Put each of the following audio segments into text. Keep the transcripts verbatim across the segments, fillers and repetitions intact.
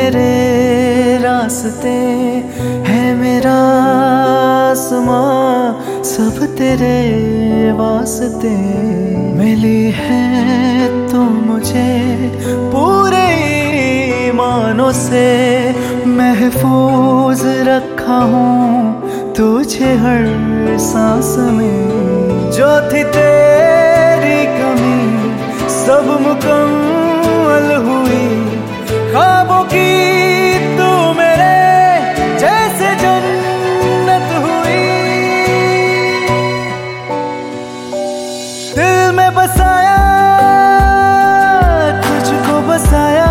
मेरे रास्ते है मेरा आसमां सब तेरे वास्ते। मिली है तो मुझे पूरे ईमानों से, महफूज रखा हूँ तुझे हर सांस में। जो थी तेरी कमी सब मुकम्मल हुई, ख्वाबों की तू मेरे जैसे जन्नत हुई। दिल में बसाया तुझको बसाया,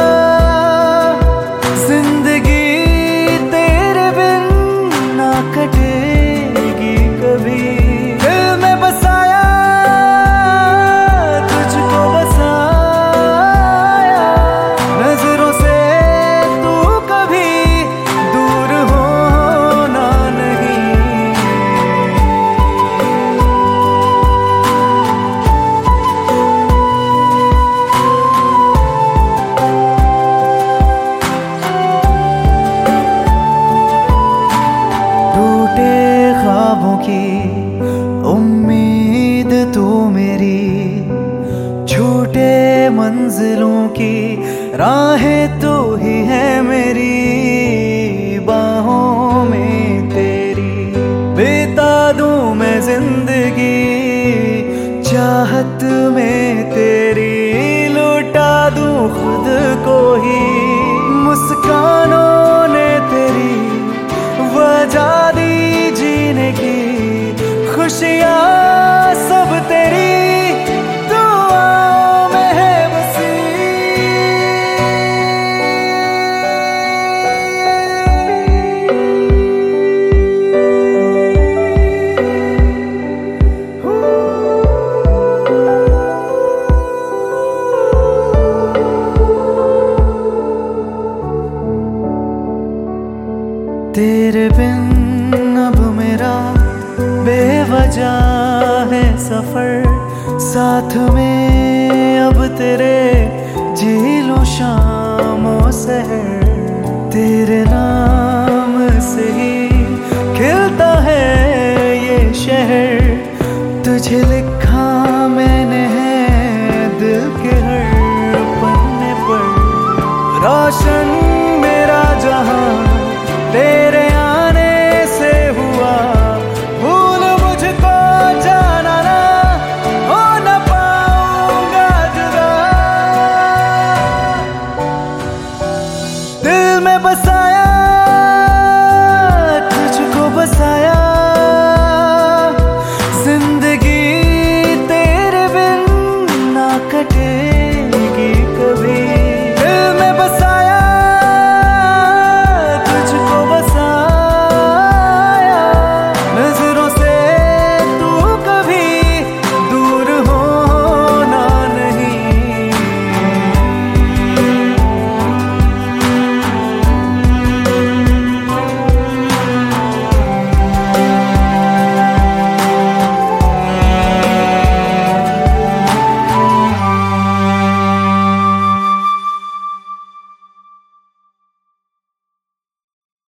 जिंदगी तेरे बिन ना कटेगी कभी। दिल में बसाया तुझको बसाया, नजरों से तू कभी दूर होना नहीं। टूटे ख्वाबों की उम्मीद तू मेरी, छूटे मंजिलों की राहें तू ही है मेरी। बाहों में तेरी बिता दूं मैं जिंदगी, चाहत में तेरी लुटा दूं खुद को ही। मुस्कानों ने तेरी वजह दी जीने की, खुशियाँ सब तेरी दुआओं में है बसी। तेरे बिन अब मेरा बेवजह है सफर, साथ में अब तेरे जी लूं शामों सहर। तेरे नाम से ही खिलता है ये शहर, तुझे लिखा मैंने है दिल के हर पन्ने पर। रोशन मेरा जहां तेरे आने से हुआ, भूल मुझको जाना ना, हो न पाऊंगा जुदा। दिल में बसा